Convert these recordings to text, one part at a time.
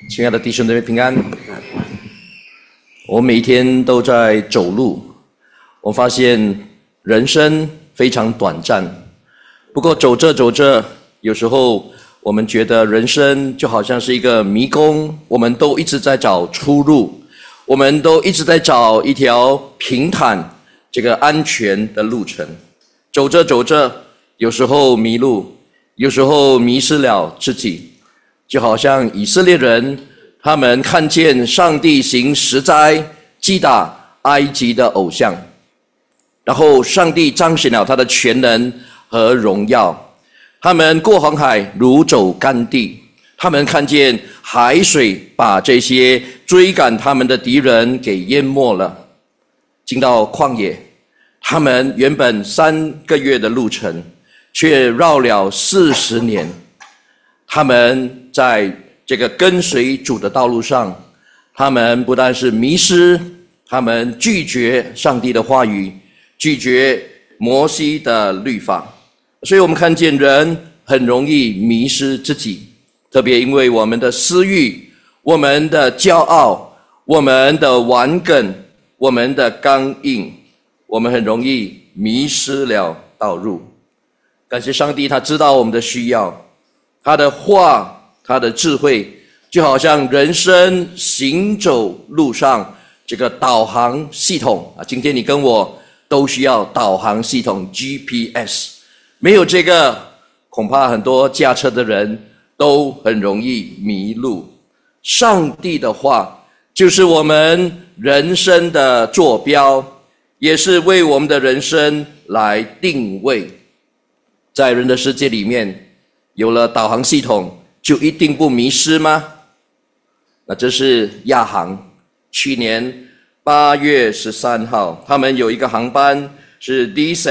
亲爱的弟兄姊妹平安。我每一天都在走路，我发现人生非常短暂。不过走着走着，有时候我们觉得人生就好像是一个迷宫，我们都一直在找出路，我们都一直在找一条平坦、安全的路程。走着走着，有时候迷路，有时候迷失了自己。就好像以色列人，他们看见上帝行十灾，击打埃及的偶像，然后上帝彰显了他的全能和荣耀。他们过红海如走干地，他们看见海水把这些追赶他们的敌人给淹没了。进到旷野，他们原本3个月的路程，却绕了40年。他们在这个跟随主的道路上，他们不但是迷失，他们拒绝上帝的话语，拒绝摩西的律法。所以我们看见人很容易迷失自己，特别因为我们的私欲，我们的骄傲，我们的顽梗，我们的刚硬，我们很容易迷失了道路。感谢上帝，他知道我们的需要，他的话，他的智慧，就好像人生行走路上这个导航系统今天你跟我都需要导航系统 GPS， 没有这个，恐怕很多驾车的人都很容易迷路。上帝的话就是我们人生的坐标，也是为我们的人生来定位。在人的世界里面，有了导航系统，就一定不迷失吗？那这是亚航，去年8月13号，他们有一个航班是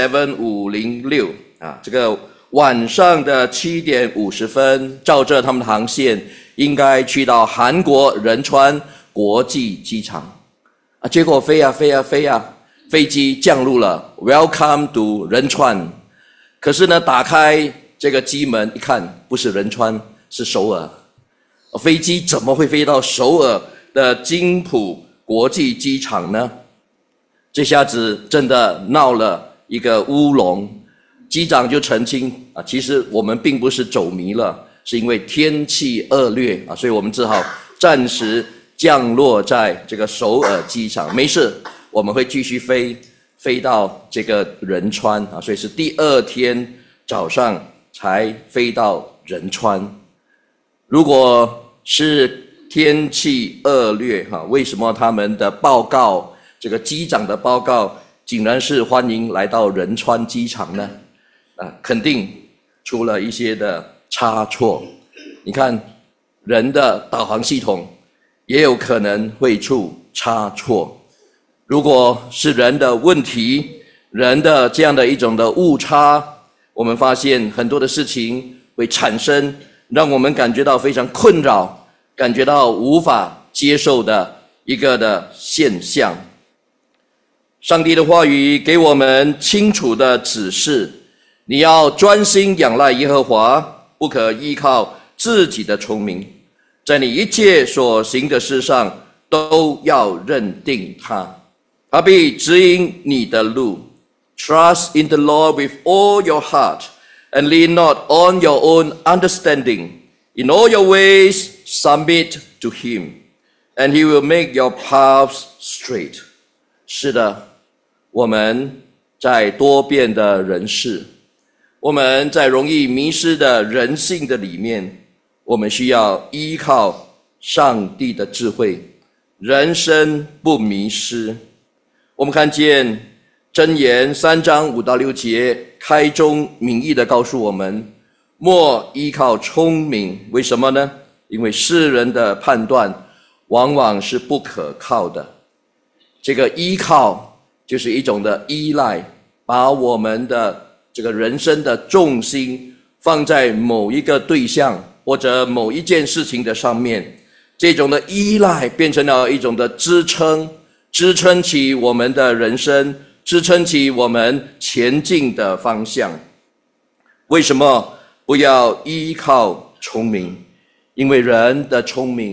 D7506 这个晚上的7点50分，照着他们的航线，应该去到韩国仁川国际机场结果飞啊，飞机降落了 ，Welcome to 仁川。可是呢，打开这个机门一看，不是仁川，是首尔。飞机怎么会飞到首尔的金浦国际机场呢？这下子真的闹了一个乌龙。机长就澄清其实我们并不是走迷了，是因为天气恶劣所以我们只好暂时降落在这个首尔机场。没事，我们会继续飞到这个仁川所以是第2天早上才飞到仁川。如果是天气恶劣为什么他们的报告，这个机长的报告竟然是欢迎来到仁川机场呢？肯定出了一些的差错。你看，人的导航系统也有可能会出差错。如果是人的问题，人的这样的一种的误差，我们发现很多的事情会产生让我们感觉到非常困扰，感觉到无法接受的一个的现象。上帝的话语给我们清楚的指示，你要专心仰赖耶和华，不可依靠自己的聪明，在你一切所行的事上都要认定他，他必指引你的路。Trust in the Lord with all your heart, and lean not on your own understanding. In all your ways, submit to him, and he will make your paths straight. 是的，我们在多变的人世，我们在容易迷失的人性的里面，我们需要依靠上帝的智慧，人生不迷失。我们看见箴言3章5到6节开宗明义的告诉我们，莫依靠聪明。为什么呢？因为世人的判断往往是不可靠的。这个依靠就是一种的依赖，把我们的这个人生的重心放在某一个对象或者某一件事情的上面，这种的依赖变成了一种的支撑，支撑起我们的人生，支撑起我们前进的方向。为什么不要依靠聪明？因为人的聪明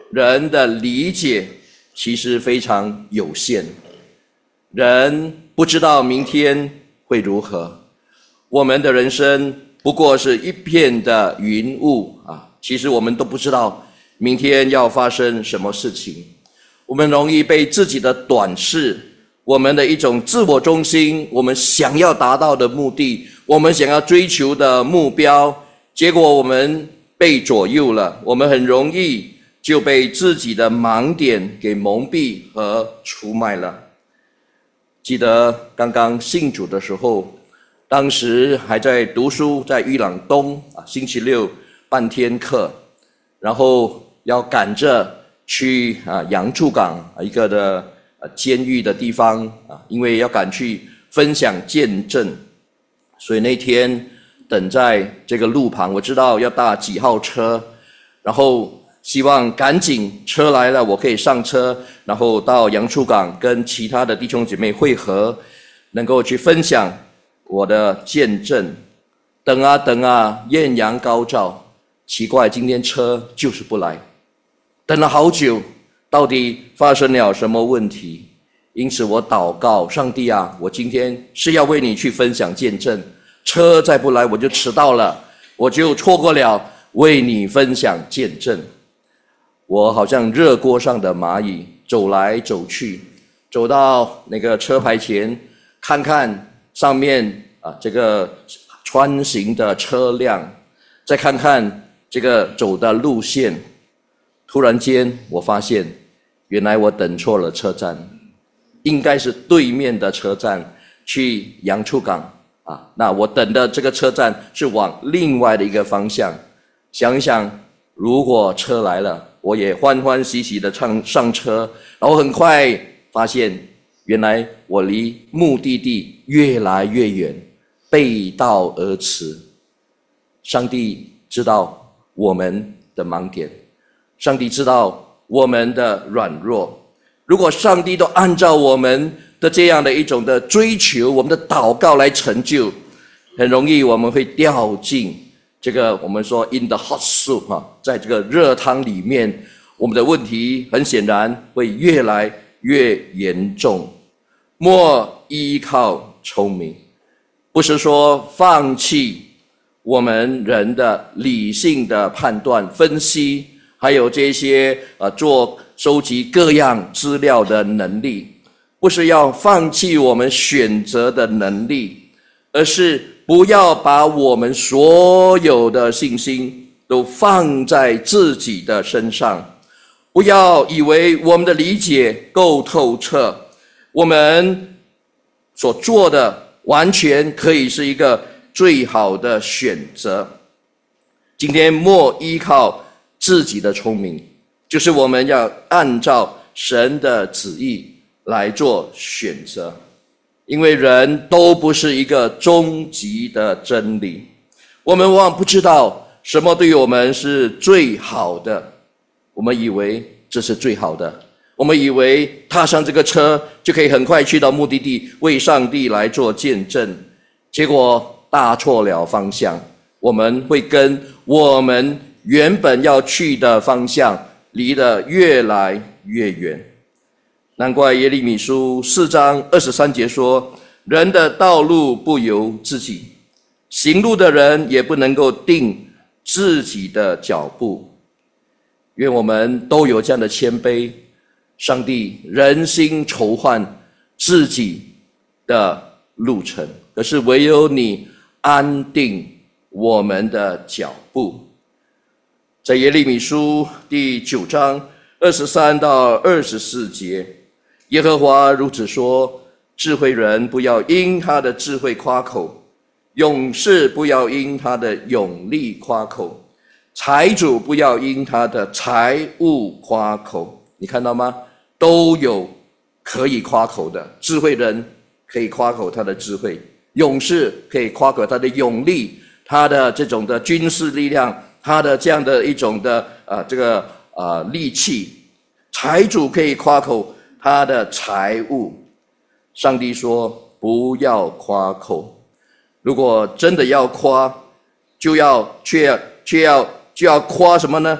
人的理解其实非常有限，人不知道明天会如何，我们的人生不过是一片的云雾啊，其实我们都不知道明天要发生什么事情。我们容易被自己的短视，我们的一种自我中心，我们想要达到的目的，我们想要追求的目标，结果我们被左右了，我们很容易就被自己的盲点给蒙蔽和出卖了。记得刚刚信主的时候，当时还在读书，在裕朗东星期六半天课，然后要赶着去杨柱港一个的监狱的地方因为要赶去分享见证，所以那天等在这个路旁，我知道要搭几号车，然后希望赶紧车来了，我可以上车，然后到杨柱港跟其他的弟兄姐妹会合，能够去分享我的见证。等啊等啊，艳阳高照，奇怪，今天车就是不来。等了好久，到底发生了什么问题？因此我祷告，上帝啊，我今天是要为你去分享见证，车再不来我就迟到了，我就错过了为你分享见证。我好像热锅上的蚂蚁，走来走去，走到那个车牌前，看看上面这个穿行的车辆，再看看这个走的路线。突然间我发现，原来我等错了车站，应该是对面的车站去杨柱港那我等的这个车站是往另外的一个方向。想一想，如果车来了，我也欢欢喜喜的上车，然后很快发现，原来我离目的地越来越远，背道而驰。上帝知道我们的盲点，上帝知道我们的软弱。如果上帝都按照我们的这样的一种的追求，我们的祷告来成就，很容易我们会掉进这个我们说 in the hot soup 在这个热汤里面，我们的问题很显然会越来越严重。莫依靠聪明，不是说放弃我们人的理性的判断分析，还有这些收集各样资料的能力，不是要放弃我们选择的能力，而是不要把我们所有的信心都放在自己的身上，不要以为我们的理解够透彻，我们所做的完全可以是一个最好的选择。今天莫依靠自己的聪明，就是我们要按照神的旨意来做选择。因为人都不是一个终极的真理，我们往往不知道什么对于我们是最好的，我们以为这是最好的，我们以为踏上这个车就可以很快去到目的地，为上帝来做见证，结果大错了方向，我们会跟我们原本要去的方向离得越来越远。难怪耶利米书4章23节说，人的道路不由自己，行路的人也不能够定自己的脚步。愿我们都有这样的谦卑，上帝人心筹划自己的路程，可是唯有你安定我们的脚步。在耶利米书第9章23到24节，耶和华如此说，智慧人不要因他的智慧夸口，勇士不要因他的勇力夸口，财主不要因他的财物夸口。你看到吗？都有可以夸口的。智慧人可以夸口他的智慧，勇士可以夸口他的勇力，他的这种的军事力量，他的这样的一种的力气。财主可以夸口他的财物。上帝说不要夸口，如果真的要夸，就要夸什么呢？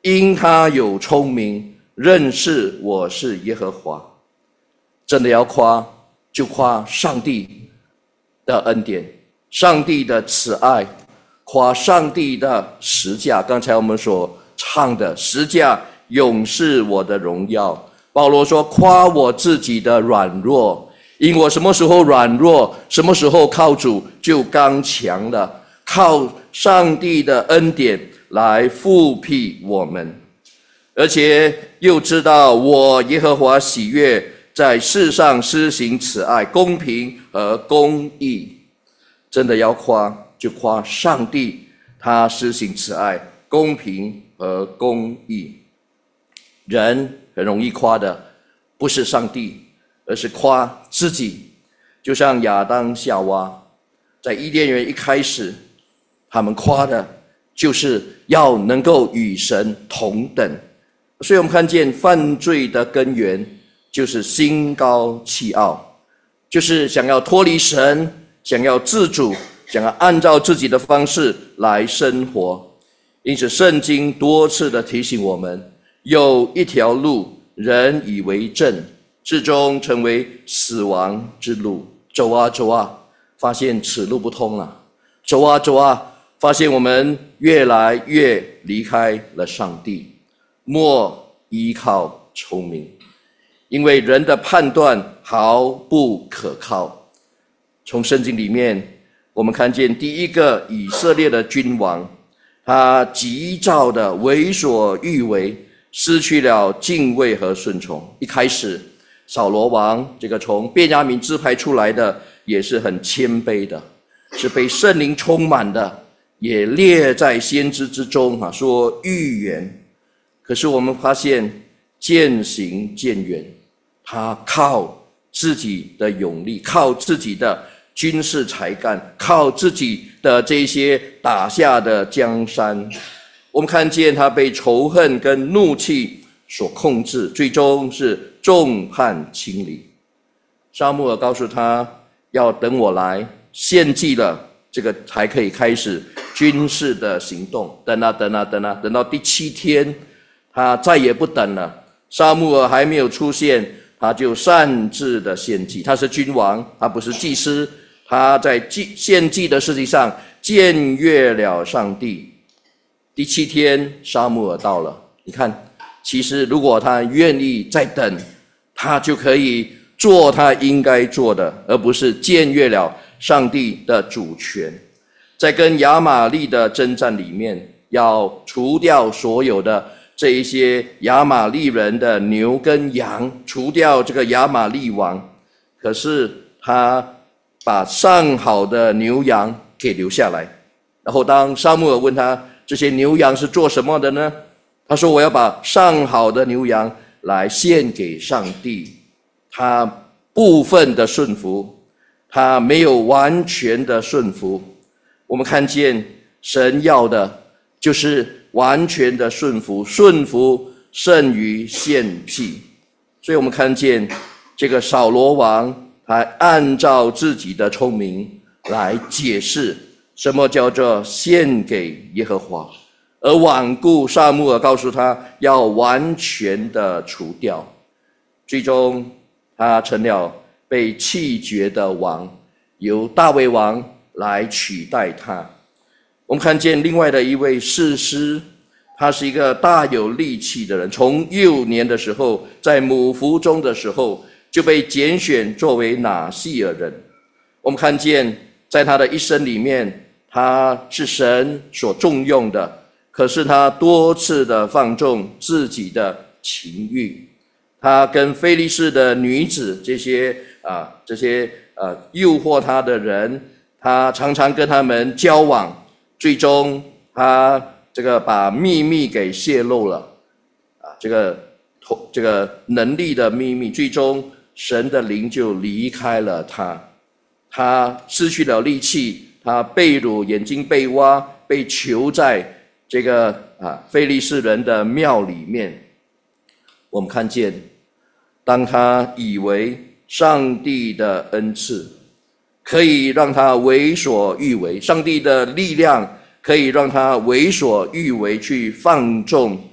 因他有聪明，认识我是耶和华。真的要夸，就夸上帝的恩典，上帝的慈爱，夸上帝的十架。刚才我们所唱的十架永是我的荣耀。保罗说，夸我自己的软弱，因我什么时候软弱，什么时候靠主就刚强了，靠上帝的恩典来复辟我们。而且又知道我耶和华喜悦在世上施行慈爱、公平和公义。真的要夸，就夸上帝，他施行慈爱、公平和公义。人很容易夸的不是上帝，而是夸自己。就像亚当夏娃在伊甸园一开始，他们夸的就是要能够与神同等。所以我们看见犯罪的根源就是心高气傲，就是想要脱离神，想要自主，想要按照自己的方式来生活。因此圣经多次的提醒我们，有一条路人以为正，至终成为死亡之路。走啊走啊，发现此路不通了。走啊走啊，发现我们越来越离开了上帝。莫依靠聪明，因为人的判断毫不可靠。从圣经里面我们看见第一个以色列的君王，他急躁的为所欲为，失去了敬畏和顺从。一开始扫罗王这个从便雅悯支派出来的，也是很谦卑的，是被圣灵充满的，也列在先知之中说预言。可是我们发现渐行渐远，他靠自己的勇力，靠自己的军事才干，靠自己的这些打下的江山，我们看见他被仇恨跟怒气所控制，最终是众叛亲离。撒母耳告诉他，要等我来献祭了，这个才可以开始军事的行动。等啊等啊等啊，等到第7天，他再也不等了。撒母耳还没有出现，他就擅自的献祭。他是君王，他不是祭司，他在献祭的事情上僭越了上帝。第7天，撒母耳到了。你看，其实如果他愿意再等，他就可以做他应该做的，而不是僭越了上帝的主权。在跟亚玛力的征战里面，要除掉所有的这一些亚玛力人的牛跟羊，除掉这个亚玛力王。可是他把上好的牛羊给留下来。然后当撒母耳问他，这些牛羊是做什么的呢？他说，我要把上好的牛羊来献给上帝。他部分的顺服，他没有完全的顺服。我们看见神要的就是完全的顺服，顺服胜于献祭。所以我们看见这个扫罗王，他按照自己的聪明来解释什么叫做献给耶和华，而罔顾撒母耳告诉他要完全的除掉。最终他成了被弃绝的王，由大卫王来取代他。我们看见另外的一位士师，他是一个大有力气的人，从幼年的时候，在母腹中的时候就被拣选作为拿细耳人。我们看见在他的一生里面，他是神所重用的，可是他多次的放纵自己的情欲，他跟非利士的女子这些诱惑他的人，他常常跟他们交往，最终他这个把秘密给泄露了，这个能力的秘密，最终神的灵就离开了他，他失去了力气，他被掳，眼睛被挖，被囚在这个非利士人的庙里面。我们看见，当他以为上帝的恩赐可以让他为所欲为，上帝的力量可以让他为所欲为，去放纵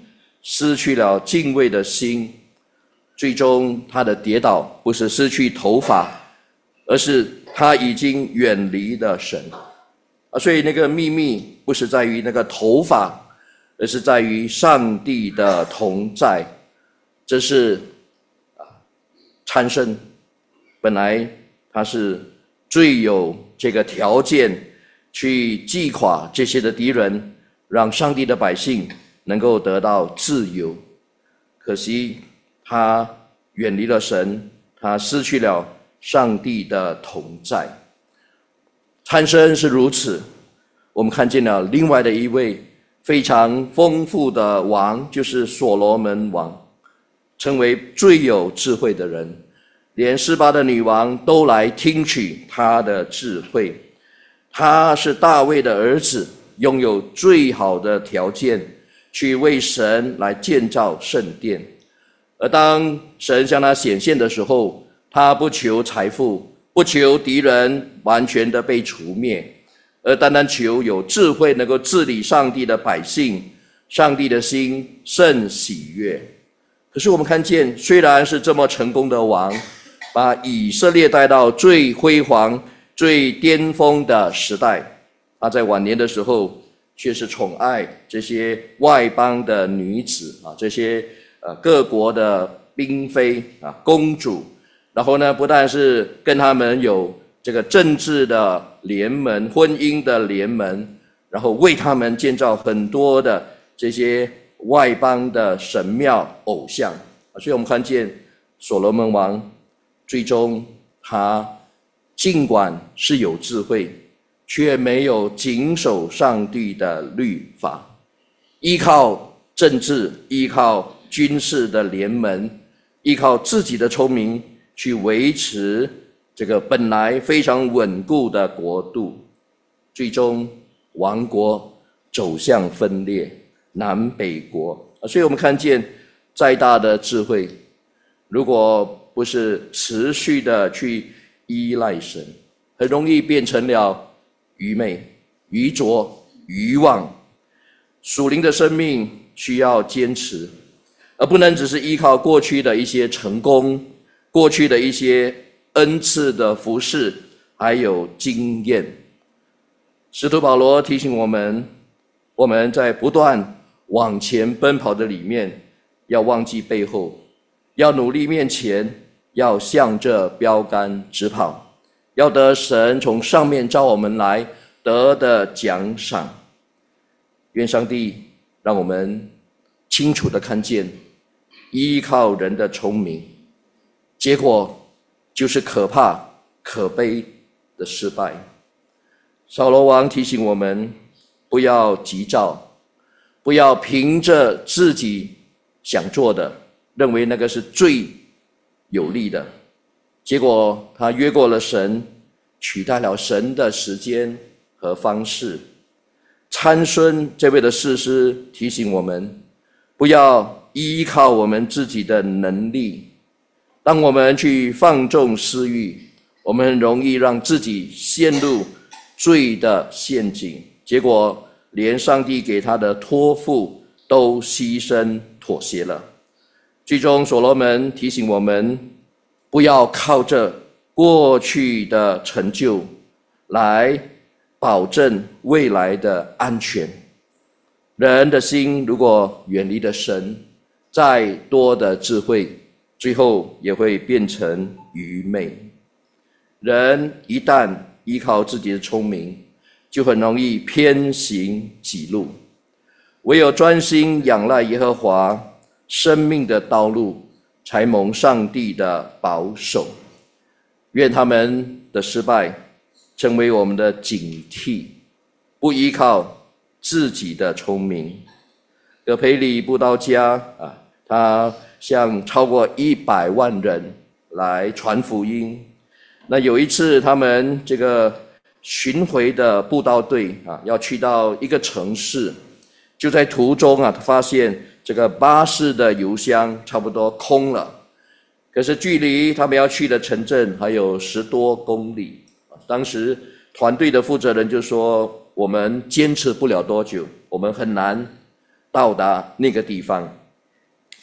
失去了敬畏的心，最终他的跌倒不是失去头发，而是他已经远离了神。所以那个秘密不是在于那个头发，而是在于上帝的同在。这是参孙，本来他是最有这个条件去击垮这些的敌人，让上帝的百姓能够得到自由。可惜他远离了神，他失去了上帝的同在。参孙是如此，我们看见了另外的一位非常丰富的王，就是所罗门王，成为最有智慧的人，连示巴的女王都来听取他的智慧。他是大卫的儿子，拥有最好的条件去为神来建造圣殿。而当神向他显现的时候，他不求财富，不求敌人完全的被除灭，而单单求有智慧能够治理上帝的百姓，上帝的心甚喜悦。可是我们看见，虽然是这么成功的王，把以色列带到最辉煌最巅峰的时代，他在晚年的时候却是宠爱这些外邦的女子这些各国的嫔妃公主，然后呢，不但是跟他们有这个政治的联盟、婚姻的联盟，然后为他们建造很多的这些外邦的神庙偶像。所以我们看见所罗门王最终他尽管是有智慧，却没有谨守上帝的律法，依靠政治，依靠军事的联盟，依靠自己的聪明去维持这个本来非常稳固的国度，最终亡国，走向分裂，南北国。所以我们看见再大的智慧，如果不是持续的去依赖神，很容易变成了愚昧、愚拙、愚妄。属灵的生命需要坚持，而不能只是依靠过去的一些成功，过去的一些恩赐的服事，还有经验。使徒保罗提醒我们，我们在不断往前奔跑的里面，要忘记背后，要努力面前，要向着标杆直跑，要得神从上面召我们来得的奖赏。愿上帝让我们清楚地看见，依靠人的聪明，结果就是可怕可悲的失败。扫罗王提醒我们，不要急躁，不要凭着自己想做的，认为那个是最有利的，结果他越过了神，取代了神的时间和方式。参孙这位的士师提醒我们，不要依靠我们自己的能力。当我们去放纵私欲，我们很容易让自己陷入罪的陷阱，结果连上帝给他的托付都牺牲妥协了。最终所罗门提醒我们，不要靠着过去的成就来保证未来的安全。人的心如果远离了神，再多的智慧，最后也会变成愚昧。人一旦依靠自己的聪明，就很容易偏行己路。唯有专心仰赖耶和华，生命的道路才蒙上帝的保守。愿他们的失败成为我们的警惕，不依靠自己的聪明。葛培理布道家他向超过100万人来传福音。那有一次他们这个巡回的布道队要去到一个城市，就在途中他发现这个巴士的油箱差不多空了，可是距离他们要去的城镇还有10多公里。当时团队的负责人就说，我们坚持不了多久，我们很难到达那个地方。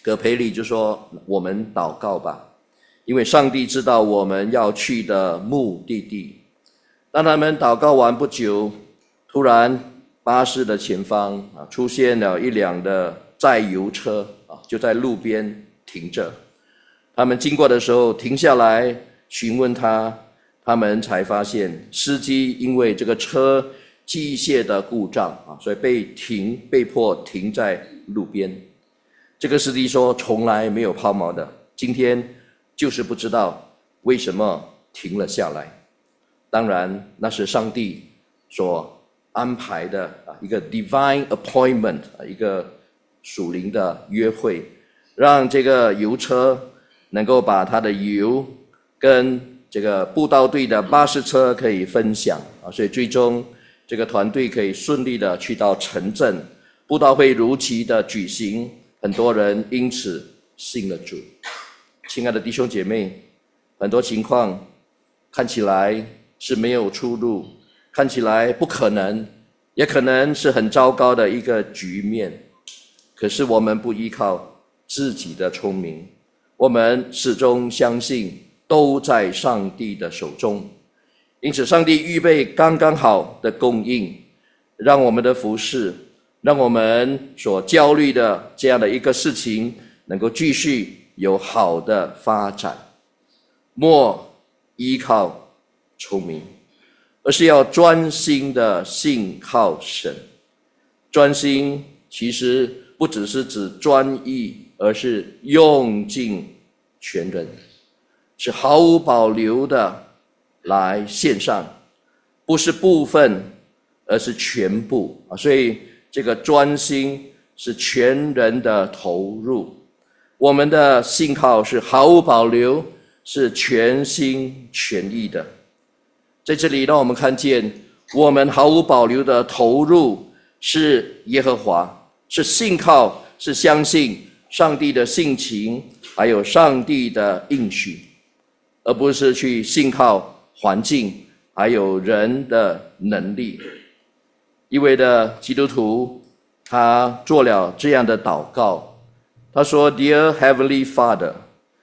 葛培理就说：“我们祷告吧，因为上帝知道我们要去的目的地。”当他们祷告完不久，突然巴士的前方出现了一辆的载油车就在路边停着。他们经过的时候停下来询问他们才发现司机因为这个车机械的故障所以被迫停在路边。这个司机说从来没有抛锚的，今天就是不知道为什么停了下来。当然那是上帝所安排的一个 divine appointment， 一个属灵的约会，让这个油车能够把它的油跟这个布道队的巴士车可以分享所以最终这个团队可以顺利的去到城镇，布道会如期的举行，很多人因此信了主。亲爱的弟兄姐妹，很多情况看起来是没有出路，看起来不可能，也可能是很糟糕的一个局面。可是我们不依靠自己的聪明，我们始终相信都在上帝的手中。因此上帝预备刚刚好的供应，让我们的服事，让我们所焦虑的这样的一个事情能够继续有好的发展。莫依靠聪明，而是要专心的信靠神。专心其实不只是指专一，而是用尽全人，是毫无保留的来献上，不是部分，而是全部所以这个专心是全人的投入。我们的信靠是毫无保留，是全心全意的。在这里让我们看见，我们毫无保留的投入是耶和华，是信靠，是相信上帝的性情，还有上帝的应许，而不是去信靠环境，还有人的能力。一位的基督徒，他做了这样的祷告，他说 ：“Dear Heavenly Father,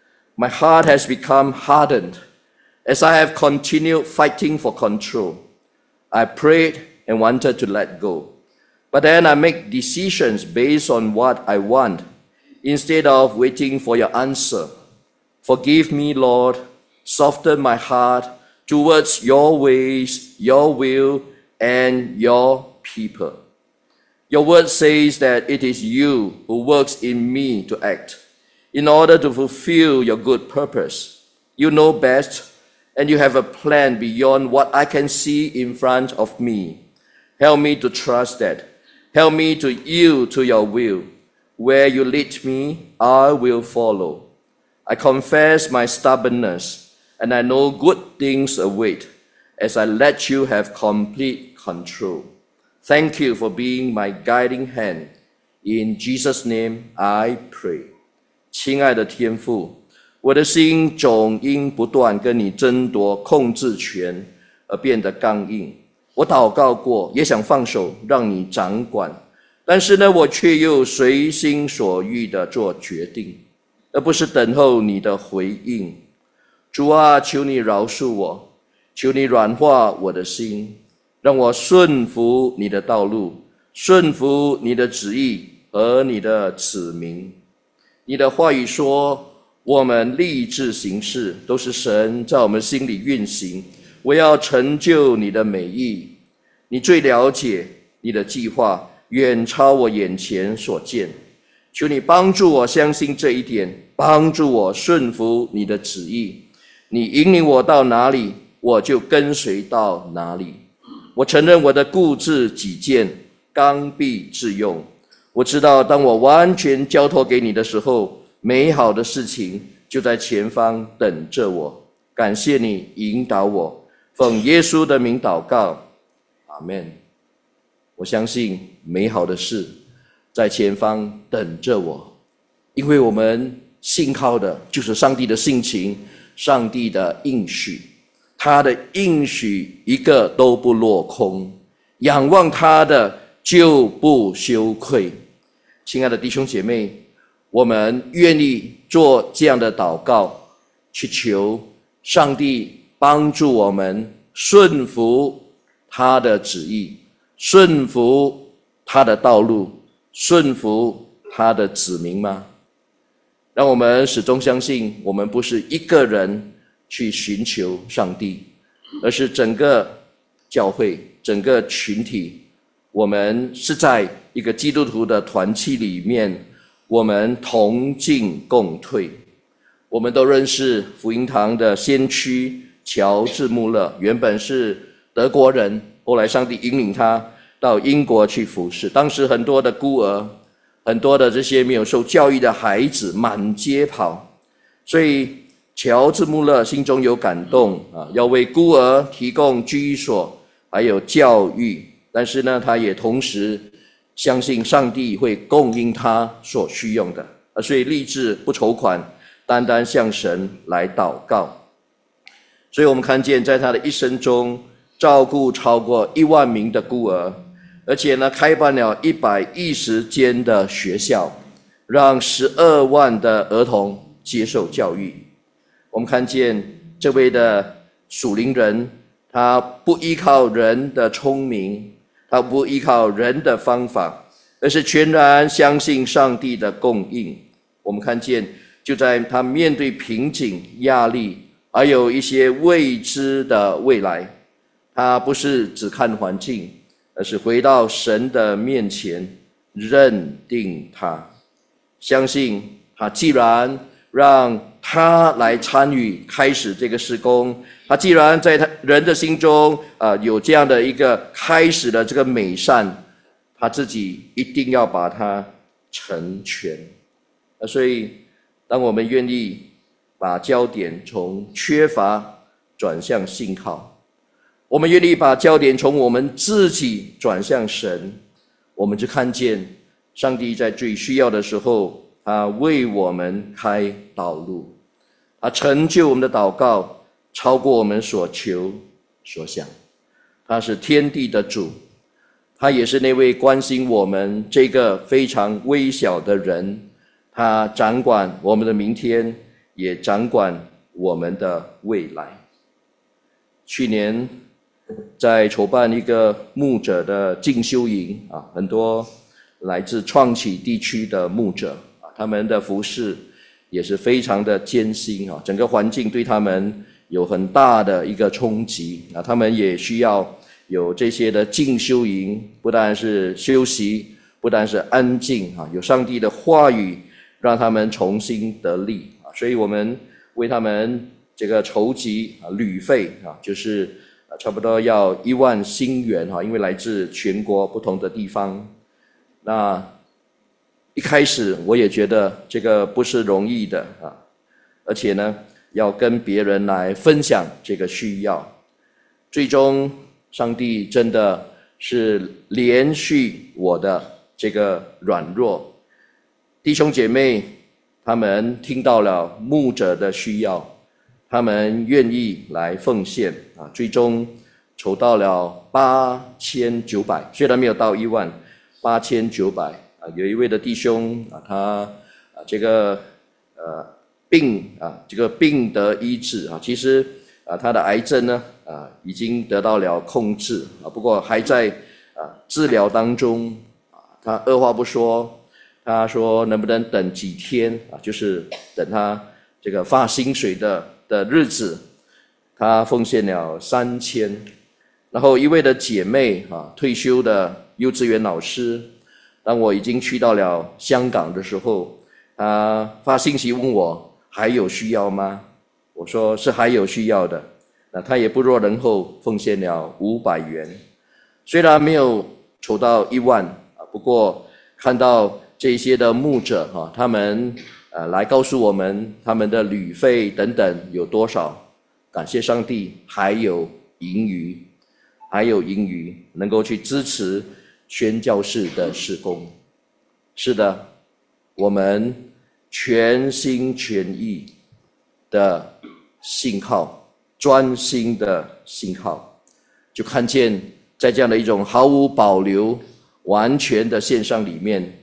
my heart has become hardened as I have continued fighting for control. I prayed and wanted to let go, but then I make decisions based on what I want instead of waiting for your answer. Forgive me, Lord, soften my heart towards your ways, your will, and your people. Your word says that it is you who works in me to act in order to fulfill your good purpose. You know best, and you have a plan beyond what I can see in front of me. Help me to trust that. Help me to yield to your will. Where you lead me, I will follow. I confess my stubbornness, and I know good things await as I let you have complete control. Thank you for being my guiding hand. In Jesus' name I pray.” 亲爱的天父，我的心总因不断跟你争夺控制权而变得刚硬。我祷告过，也想放手让你掌管，但是呢，我却又随心所欲地做决定，而不是等候你的回应。主啊，求你饶恕我，求你软化我的心，让我顺服你的道路，顺服你的旨意和你的子民。你的话语说，我们立志行事都是神在我们心里运行，我要成就你的美意。你最了解，你的计划远超我眼前所见。求你帮助我相信这一点，帮助我顺服你的旨意。你引领我到哪里，我就跟随到哪里。我承认我的固执己见，刚愎自用。我知道当我完全交托给你的时候，美好的事情就在前方等着我。感谢你引导我，奉耶稣的名祷告，阿们。我相信美好的事在前方等着我，因为我们信靠的就是上帝的性情，上帝的应许，他的应许一个都不落空，仰望他的就不羞愧。亲爱的弟兄姐妹， 我们愿意做这样的祷告，去求上帝帮助我们顺服他的旨意，顺服他的道路，顺服他的子民吗？让我们始终相信，我们不是一个人去寻求上帝，而是整个教会，整个群体，我们是在一个基督徒的团契里面，我们同进共退。我们都认识福音堂的先驱乔治穆勒，原本是德国人，后来上帝引领他到英国去服侍。当时很多的孤儿，很多的这些没有受教育的孩子满街跑，所以乔治穆勒心中有感动要为孤儿提供居所还有教育，但是呢，他也同时相信上帝会供应他所需用的，所以立志不筹款，单单向神来祷告。所以我们看见在他的一生中，照顾超过1万名的孤儿，而且呢，开办了110间的学校，让12万的儿童接受教育。我们看见这位的属灵人，他不依靠人的聪明，他不依靠人的方法，而是全然相信上帝的供应。我们看见就在他面对瓶颈、压力，还有一些未知的未来，他不是只看环境，而是回到神的面前，认定他，相信他既然让他来参与开始这个事工，他既然在他人的心中有这样的一个开始的这个美善，他自己一定要把它成全。所以当我们愿意把焦点从缺乏转向信靠，我们愿意把焦点从我们自己转向神，我们就看见上帝在最需要的时候，他为我们开道路，他成就我们的祷告超过我们所求所想。他是天地的主，他也是那位关心我们这个非常微小的人，他掌管我们的明天，也掌管我们的未来。去年在筹办一个牧者的进修营很多来自创启地区的牧者他们的服事也是非常的艰辛整个环境对他们有很大的一个冲击他们也需要有这些的进修营，不但是休息，不但是安静有上帝的话语让他们重新得力所以我们为他们这个筹集旅费就是差不多要1万新元因为来自全国不同的地方。那一开始我也觉得这个不是容易的而且呢要跟别人来分享这个需要。最终上帝真的是连续我的这个软弱，弟兄姐妹他们听到了牧者的需要，他们愿意来奉献最终筹到了8900，虽然没有到1万，8900有一位的弟兄他这个病得医治其实他的癌症呢已经得到了控制不过还在治疗当中他二话不说，他说能不能等几天就是等他这个发薪水的日子，他奉献了3000。然后一位的姐妹退休的幼稚园老师，当我已经去到了香港的时候，他发信息问我还有需要吗？我说是还有需要的。那他也不若人后奉献了500元，虽然没有筹到1万不过看到这些的牧者他们来告诉我们他们的旅费等等有多少，感谢上帝还有盈余，能够去支持宣教士的事工。是的，我们全心全意的信靠，专心的信靠，就看见在这样的一种毫无保留完全的献上里面，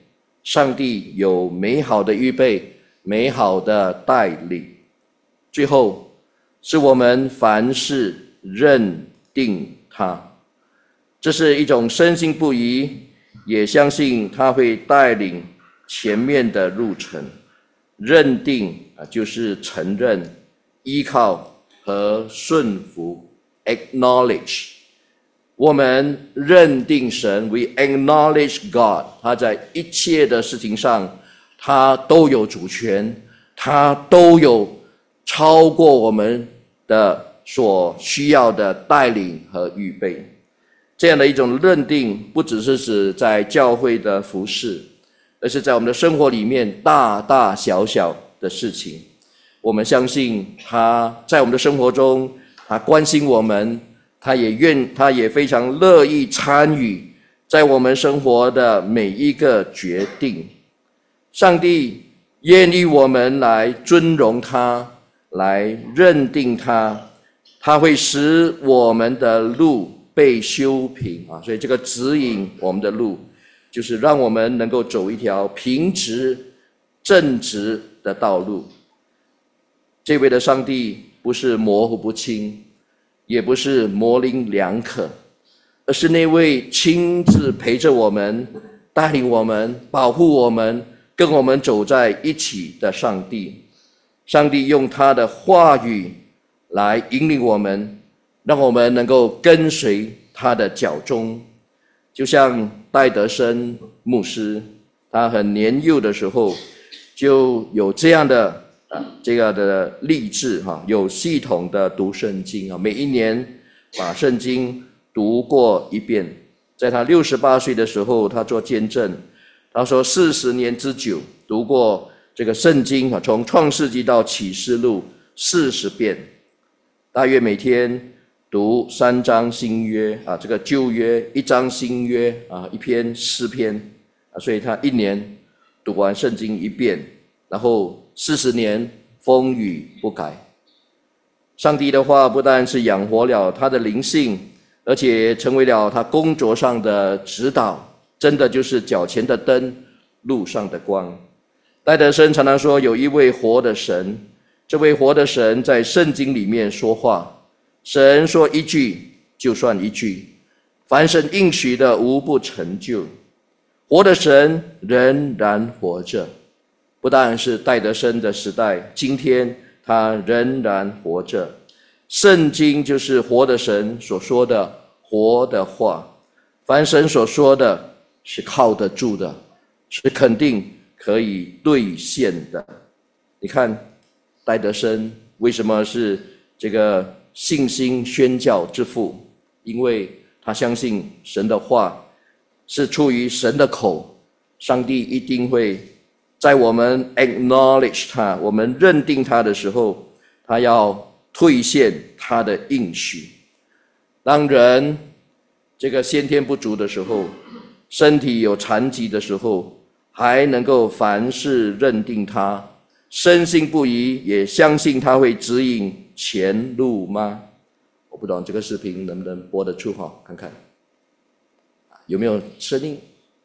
上帝有美好的预备，美好的带领。最后是我们凡事认定他，这是一种深信不疑，也相信他会带领前面的路程。认定就是承认、依靠和顺服 acknowledge。 我们认定神 we acknowledge God， 他在一切的事情上他都有主权，他都有超过我们的所需要的带领和预备。这样的一种认定不只是指在教会的服事，而是在我们的生活里面大大小小的事情。我们相信他在我们的生活中，他关心我们，他也非常乐意参与在我们生活的每一个决定。上帝愿意我们来尊荣他，来认定他，他会使我们的路被修平所以这个指引我们的路，就是让我们能够走一条平直正直的道路。这位的上帝不是模糊不清，也不是模棱两可，而是那位亲自陪着我们，带领我们，保护我们，跟我们走在一起的上帝。上帝用他的话语来引领我们，让我们能够跟随他的脚踪。就像戴德生牧师，他很年幼的时候就有这样的励志有系统的读圣经每一年把圣经读过一遍。在他68岁的时候，他做见证，他说40年之久读过这个圣经从创世纪到启示录40遍，大约每天读3章新约这个旧约1章新约1篇诗篇所以他一年读完圣经一遍，然后40年风雨不改。上帝的话不但是养活了他的灵性，而且成为了他工作上的指导，真的就是脚前的灯，路上的光。戴德生常常说有一位活的神，这位活的神在圣经里面说话，神说一句就算一句，凡神应许的无不成就。活的神仍然活着，不但是戴德生的时代，今天他仍然活着。圣经就是活的神所说的活的话，凡神所说的是靠得住的，是肯定可以兑现的。你看戴德生为什么是这个信心宣教之父？因为他相信神的话是出于神的口，上帝一定会在我们 acknowledge 他，我们认定他的时候，他要兑现他的应许。当人这个先天不足的时候，身体有残疾的时候，还能够凡事认定他，深信不疑，也相信他会指引前路吗？我不懂这个视频能不能播得出看看有没有声音。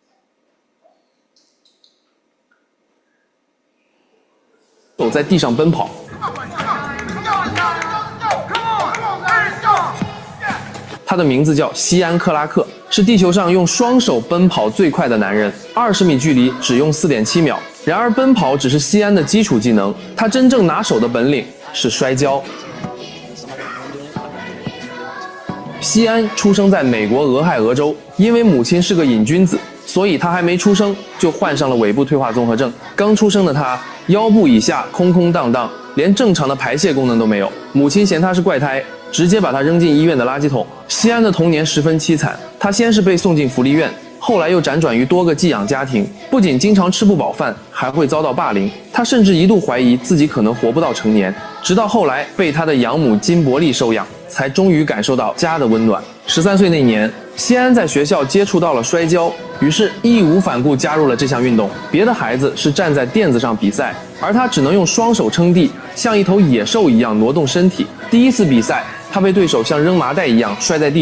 走在地上奔跑，他的名字叫西安·克拉克，是地球上用双手奔跑最快的男人，20米距离只用4.7秒。然而奔跑只是西安的基础技能，他真正拿手的本领是摔跤。西安出生在美国俄亥俄州，因为母亲是个瘾君子，所以他还没出生就患上了尾部退化综合症。刚出生的他腰部以下空空荡荡，连正常的排泄功能都没有。母亲嫌他是怪胎，直接把他扔进医院的垃圾桶。西安的童年十分凄惨，他先是被送进福利院，后来又辗转于多个寄养家庭，不仅经常吃不饱饭，还会遭到霸凌。他甚至一度怀疑自己可能活不到成年，直到后来被他的养母金伯利收养，才终于感受到家的温暖。13岁那年，西安在学校接触到了摔跤，于是义无反顾加入了这项运动。别的孩子是站在垫子上比赛，而他只能用双手撑地，像一头野兽一样挪动身体。第一次比赛，他被对手像扔麻袋一样摔在地上，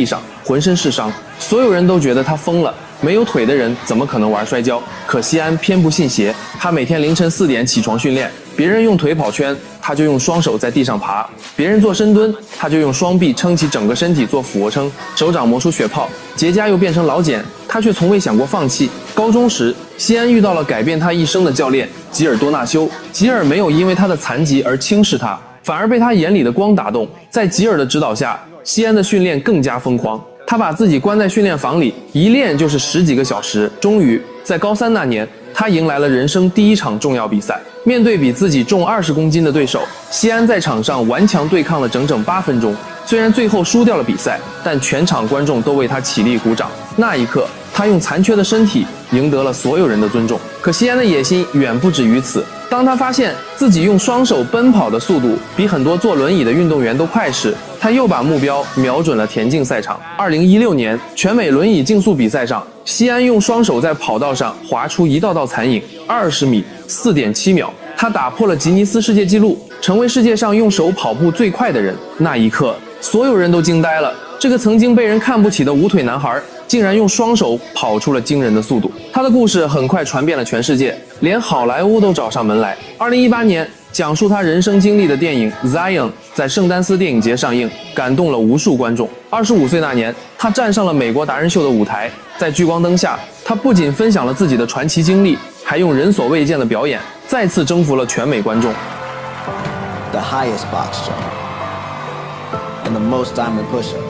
浑身是伤，所有人都觉得他疯了。没有腿的人怎么可能玩摔跤？可西安偏不信邪，他每天凌晨4点起床训练，别人用腿跑圈，他就用双手在地上爬；别人做深蹲，他就用双臂撑起整个身体做俯卧撑，手掌磨出血泡，结痂又变成老茧，他却从未想过放弃。高中时，西安遇到了改变他一生的教练吉尔多纳修。吉尔没有因为他的残疾而轻视他，反而被他眼里的光打动。在吉尔的指导下，西安的训练更加疯狂。他把自己关在训练房里，一练就是10几个小时。终于，在高3那年，他迎来了人生第一场重要比赛。面对比自己重20公斤的对手，西安在场上顽强对抗了整整8分钟。虽然最后输掉了比赛，但全场观众都为他起立鼓掌。那一刻，他用残缺的身体赢得了所有人的尊重。可西安的野心远不止于此。当他发现自己用双手奔跑的速度比很多坐轮椅的运动员都快时，他又把目标瞄准了田径赛场。2016年全美轮椅竞速比赛上，西安用双手在跑道上划出一道道残影，20米4.7秒，他打破了吉尼斯世界纪录，成为世界上用手跑步最快的人。那一刻，所有人都惊呆了，这个曾经被人看不起的无腿男孩竟然用双手跑出了惊人的速度。他的故事很快传遍了全世界，连好莱坞都找上门来。2018年，讲述他人生经历的电影《Zion》在圣丹斯电影节上映，感动了无数观众。25岁那年，他站上了美国达人秀的舞台，在聚光灯下，他不仅分享了自己的传奇经历，还用人所未见的表演，再次征服了全美观众。 The highest box jump and the most diamond push-ups.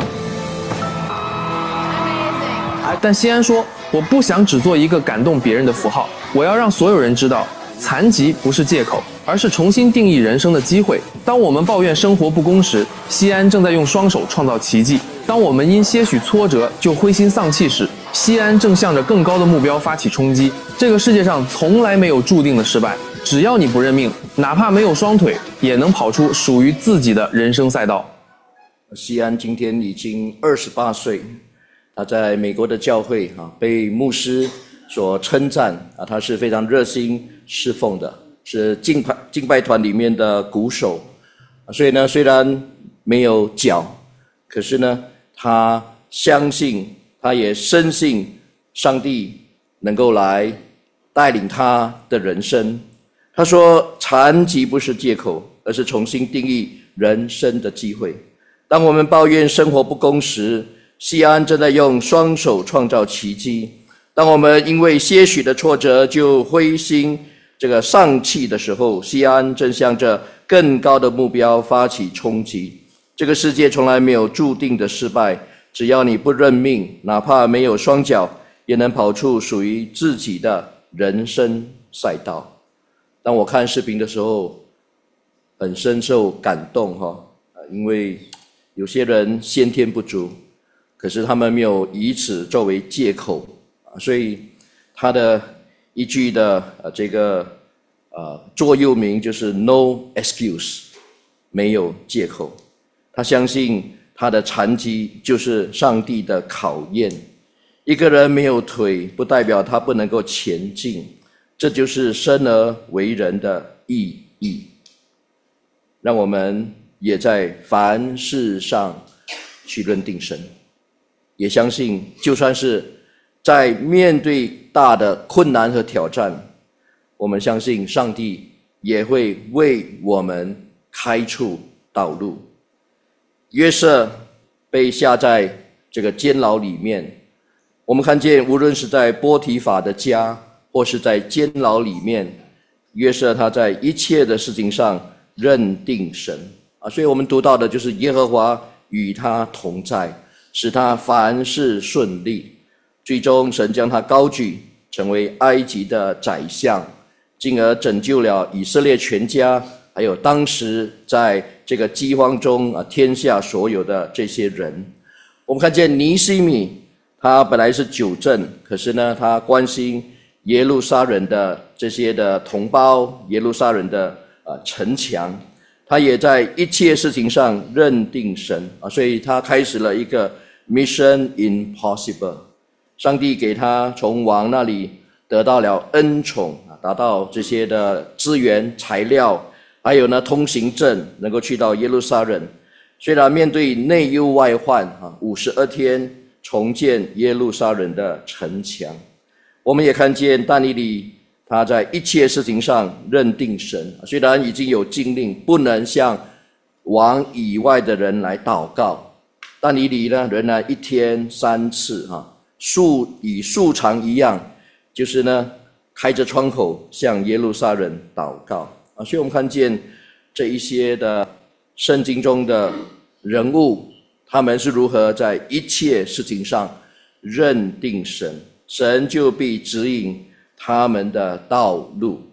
但西安说，我不想只做一个感动别人的符号，我要让所有人知道，残疾不是借口，而是重新定义人生的机会。当我们抱怨生活不公时，西安正在用双手创造奇迹；当我们因些许挫折就灰心丧气时，西安正向着更高的目标发起冲击。这个世界上从来没有注定的失败，只要你不认命，哪怕没有双腿，也能跑出属于自己的人生赛道。 西安今天已经28岁。他在美国的教会被牧师所称赞他是非常热心侍奉的，是敬拜团里面的鼓手。所以呢，虽然没有脚，可是呢，他相信，他也深信上帝能够来带领他的人生。他说，残疾不是借口，而是重新定义人生的机会。当我们抱怨生活不公时，西安正在用双手创造奇迹。当我们因为些许的挫折就灰心丧气的时候，西安正向着更高的目标发起冲击。这个世界从来没有注定的失败，只要你不认命，哪怕没有双脚，也能跑出属于自己的人生赛道。当我看视频的时候，很深受感动因为有些人先天不足，可是他们没有以此作为借口，所以他的一句的座右铭就是 No excuse， 没有借口。他相信他的残疾就是上帝的考验。一个人没有腿，不代表他不能够前进，这就是生而为人的意义。让我们也在凡事上去认定神，也相信就算是在面对大的困难和挑战，我们相信上帝也会为我们开出道路。约瑟被下在这个监牢里面，我们看见无论是在波提法的家或是在监牢里面，约瑟他在一切的事情上认定神所以我们读到的就是耶和华与他同在，使他凡事顺利。最终神将他高举成为埃及的宰相，进而拯救了以色列全家，还有当时在这个饥荒中天下所有的这些人。我们看见尼西米，他本来是酒政，可是呢，他关心耶路撒冷的这些的同胞，耶路撒冷的城墙，他也在一切事情上认定神所以他开始了一个 Mission Impossible。上帝给他从王那里得到了恩宠达到这些的资源材料，还有呢通行证，能够去到耶路撒冷。 虽然面对内忧外患52天重建耶路撒冷的城墙，我们也看见但以理他在一切事情上认定神，虽然已经有禁令不能向王以外的人来祷告，但以理呢仍然一天3次与素常一样，就是呢开着窗口向耶路撒冷祷告所以我们看见这一些的圣经中的人物，他们是如何在一切事情上认定神，神就必指引他们的道路。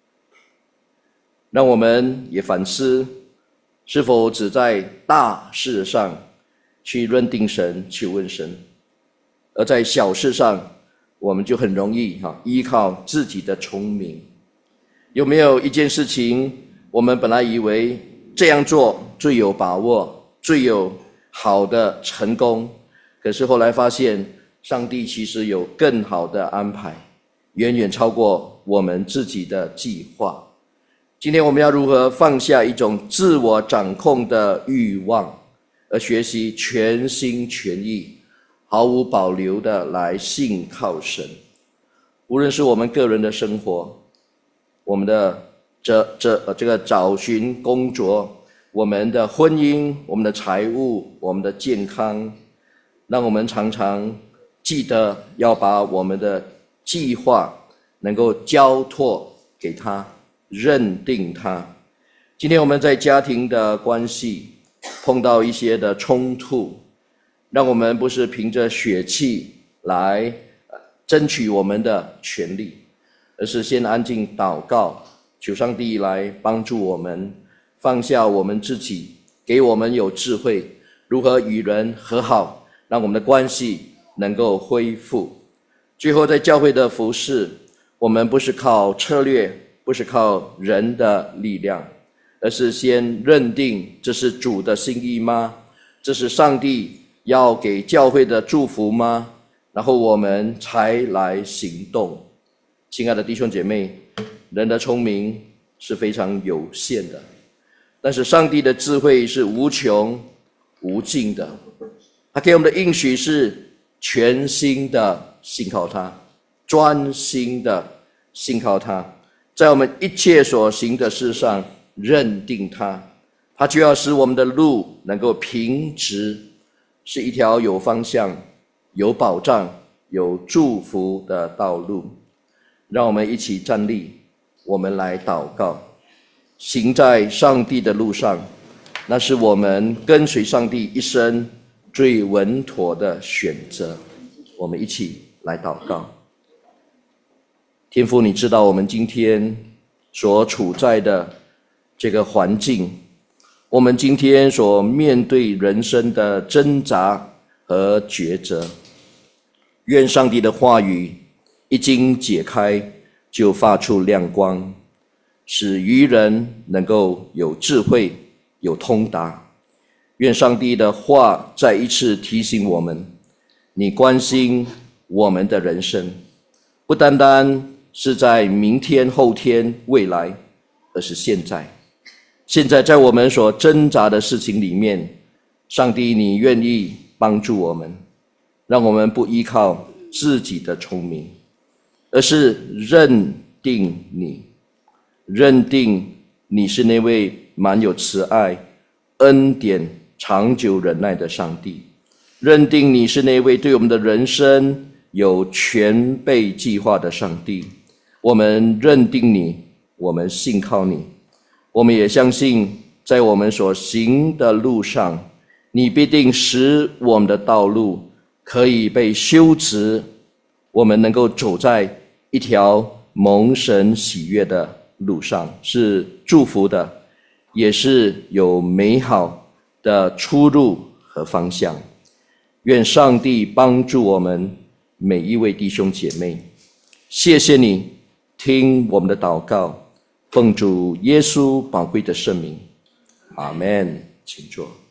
让我们也反思，是否只在大事上去认定神、求问神，而在小事上我们就很容易依靠自己的聪明。有没有一件事情我们本来以为这样做最有把握、最有好的成功，可是后来发现上帝其实有更好的安排，远远超过我们自己的计划。今天我们要如何放下一种自我掌控的欲望，而学习全心全意毫无保留的来信靠神。无论是我们个人的生活，我们的这个找寻工作，我们的婚姻，我们的财务，我们的健康，让我们常常记得要把我们的计划能够交托给他，认定他。今天我们在家庭的关系碰到一些的冲突，让我们不是凭着血气来争取我们的权利，而是先安静祷告，求上帝来帮助我们放下我们自己，给我们有智慧如何与人和好，让我们的关系能够恢复。最后在教会的服事，我们不是靠策略，不是靠人的力量，而是先认定这是主的心意吗？这是上帝要给教会的祝福吗？然后我们才来行动。亲爱的弟兄姐妹，人的聪明是非常有限的，但是上帝的智慧是无穷无尽的，他给我们的应许是全心的信靠他，专心的信靠他，在我们一切所行的事上认定他，他就要使我们的路能够平直，是一条有方向、有保障、有祝福的道路。让我们一起站立，我们来祷告。行在上帝的路上，那是我们跟随上帝一生最稳妥的选择。我们一起来祷告。天父，你知道我们今天所处在的这个环境，我们今天所面对人生的挣扎和抉择，愿上帝的话语一经解开，就发出亮光，使愚人能够有智慧、有通达。愿上帝的话再一次提醒我们，你关心我们的人生，不单单是在明天、后天、未来，而是现在。现在在我们所挣扎的事情里面，上帝你愿意帮助我们，让我们不依靠自己的聪明，而是认定你是那位满有慈爱、恩典、长久忍耐的上帝，认定你是那位对我们的人生有全备计划的上帝。我们认定你，我们信靠你，我们也相信在我们所行的路上，你必定使我们的道路可以被修直，我们能够走在一条蒙神喜悦的路上，是祝福的，也是有美好的出路和方向。愿上帝帮助我们每一位弟兄姐妹。谢谢你听我们的祷告，奉主耶稣宝贵的圣名，阿们。请坐。